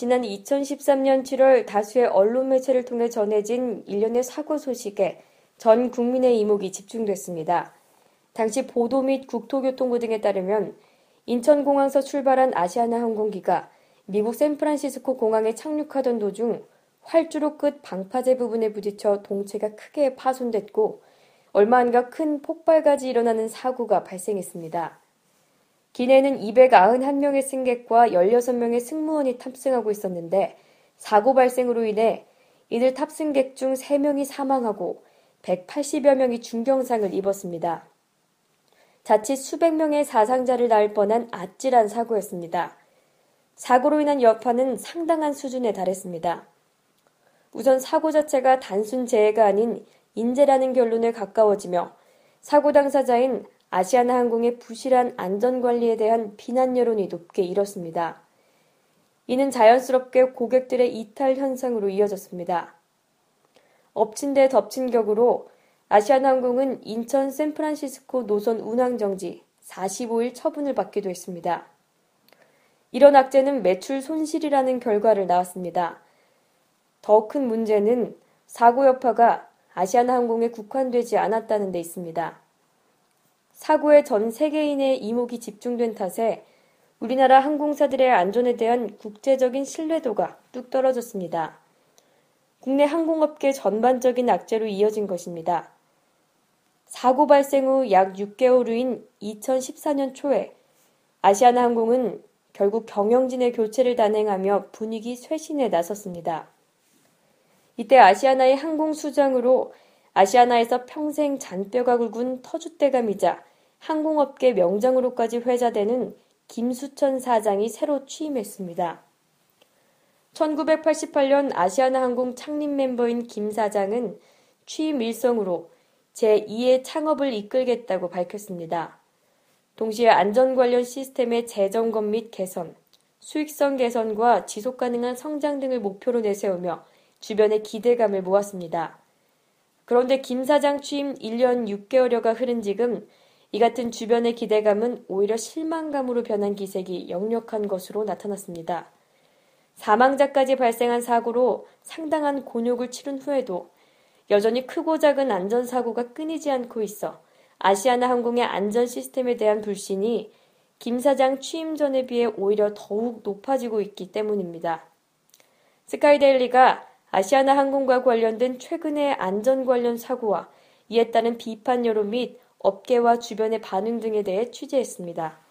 지난 2013년 7월 다수의 언론 매체를 통해 전해진 일련의 사고 소식에 전 국민의 이목이 집중됐습니다. 당시 보도 및 국토교통부 등에 따르면 인천공항에서 출발한 아시아나 항공기가 미국 샌프란시스코 공항에 착륙하던 도중 활주로 끝 방파제 부분에 부딪혀 동체가 크게 파손됐고 얼마 안가 큰 폭발까지 일어나는 사고가 발생했습니다. 기내에는 291명의 승객과 16명의 승무원이 탑승하고 있었는데 사고 발생으로 인해 이들 탑승객 중 3명이 사망하고 180여 명이 중경상을 입었습니다. 자칫 수백 명의 사상자를 낳을 뻔한 아찔한 사고였습니다. 사고로 인한 여파는 상당한 수준에 달했습니다. 우선 사고 자체가 단순 재해가 아닌 인재라는 결론에 가까워지며 사고 당사자인 아시아나 항공의 부실한 안전관리에 대한 비난 여론이 높게 일었습니다. 이는 자연스럽게 고객들의 이탈 현상으로 이어졌습니다. 엎친 데 덮친 격으로 아시아나 항공은 인천 샌프란시스코 노선 운항 정지 45일 처분을 받기도 했습니다. 이런 악재는 매출 손실이라는 결과를 낳았습니다. 더 큰 문제는 사고 여파가 아시아나 항공에 국한되지 않았다는 데 있습니다. 사고에 전 세계인의 이목이 집중된 탓에 우리나라 항공사들의 안전에 대한 국제적인 신뢰도가 뚝 떨어졌습니다. 국내 항공업계 전반적인 악재로 이어진 것입니다. 사고 발생 후 약 6개월 후인 2014년 초에 아시아나 항공은 결국 경영진의 교체를 단행하며 분위기 쇄신에 나섰습니다. 이때 아시아나의 항공수장으로 아시아나에서 평생 잔뼈가 굵은 터줏대감이자 항공업계 명장으로까지 회자되는 김수천 사장이 새로 취임했습니다. 1988년 아시아나 항공 창립 멤버인 김 사장은 취임 일성으로 제2의 창업을 이끌겠다고 밝혔습니다. 동시에 안전 관련 시스템의 재점검 및 개선, 수익성 개선과 지속 가능한 성장 등을 목표로 내세우며 주변의 기대감을 모았습니다. 그런데 김 사장 취임 1년 6개월여가 흐른 지금 이 같은 주변의 기대감은 오히려 실망감으로 변한 기색이 역력한 것으로 나타났습니다. 사망자까지 발생한 사고로 상당한 곤욕을 치른 후에도 여전히 크고 작은 안전사고가 끊이지 않고 있어 아시아나 항공의 안전 시스템에 대한 불신이 김 사장 취임 전에 비해 오히려 더욱 높아지고 있기 때문입니다. 스카이데일리가 아시아나 항공과 관련된 최근의 안전 관련 사고와 이에 따른 비판 여론 및 업계와 주변의 반응 등에 대해 취재했습니다.